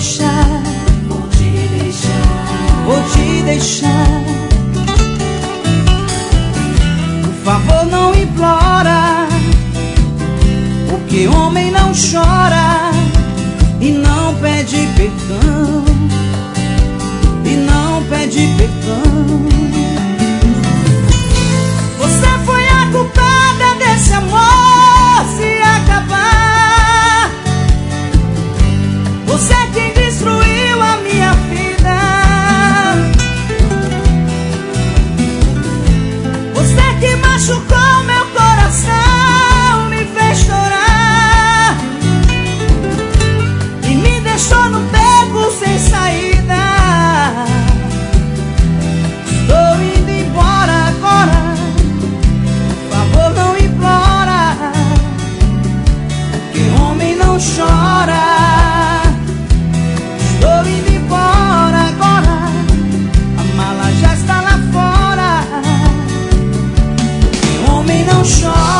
deixar, vou te deixar, vou te deixar. Por favor, não implora, porque homem não chora e não pede perdão, e não pede perdão. Você foi a culpada desse amor se acabar. Você é quem destruiu a minha vida. Você é quem machucou meu coração, me fez chorar e me deixou no beco sem saída. Estou indo embora agora, por favor não implora, porque homem não chora. Estou indo embora agora, a mala já está lá fora, porque homem não chora.